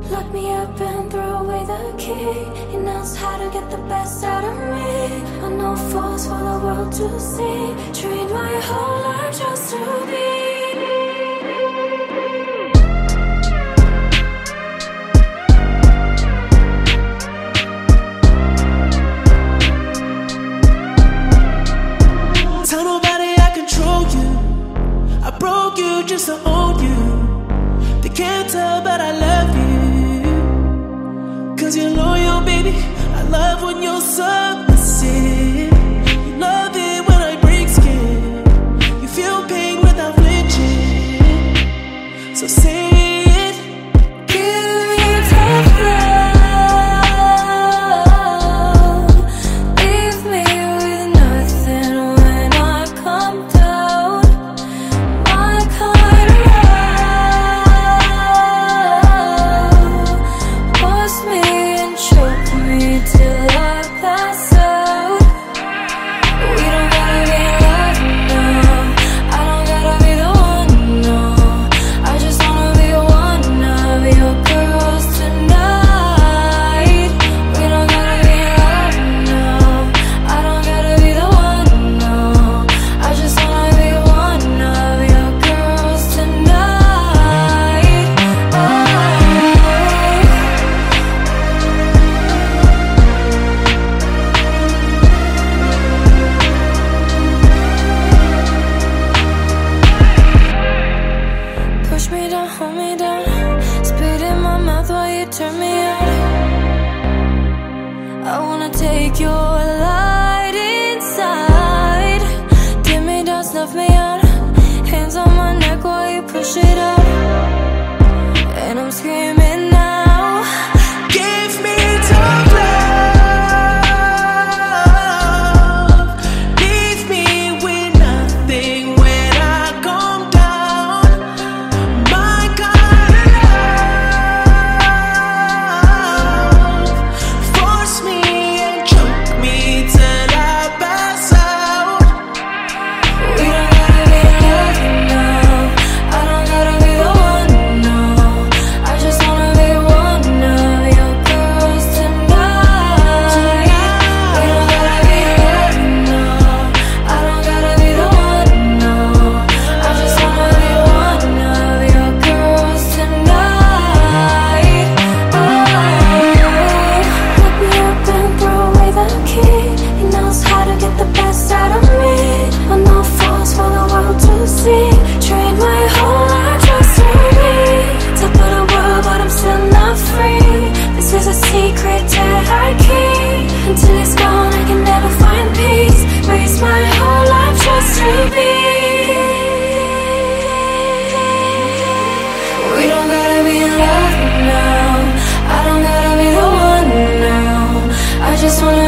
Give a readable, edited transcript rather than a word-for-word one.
Lock me up and throw away the key. He knows how to get the best out of me. On no force for the world to see. Trained my whole life just to be. Tell nobody I control you. I broke you just to own you. They can't tell, but I love you. 'Cause you're loyal, baby. I love when you're submissive. You love it when I break skin. You feel pain without flinching. So say it. Give me tough love. Leave me with nothing when I come down. My kind of love. Force me and choke me till I pass out. We don't gotta be in love now. I don't gotta be the one, no. I just wanna be one of your girls tonight. We don't gotta be in love now. I don't gotta be the one, no. I just wanna be one of your girls tonight. Push me down, hold me down. Spit in my mouth while you turn me on. I wanna take your light inside. Dim me down, snuff me out. Hands on my neck while you push it up. And I'm screaming now. Give me tough love. Leave me with nothing when I come down. My kind of love. Force me and choke me till I pass out. We don't gotta be in love now. I don't gotta be the one, no. I just wanna be one of your girls tonight. We don't gotta be in love now. I don't gotta be the one, no. I just wanna be one of your girls tonight. Lock me up and throw away the key. He knows how to get the best out of me. On no force for the world to see. Trained my whole life just to be top of the world, but I'm still not free. This is a secret that I keep. Until it's gone, I can never find peace. Raise my whole life just to be. We don't gotta be in love now. I don't gotta be the one now. I just wanna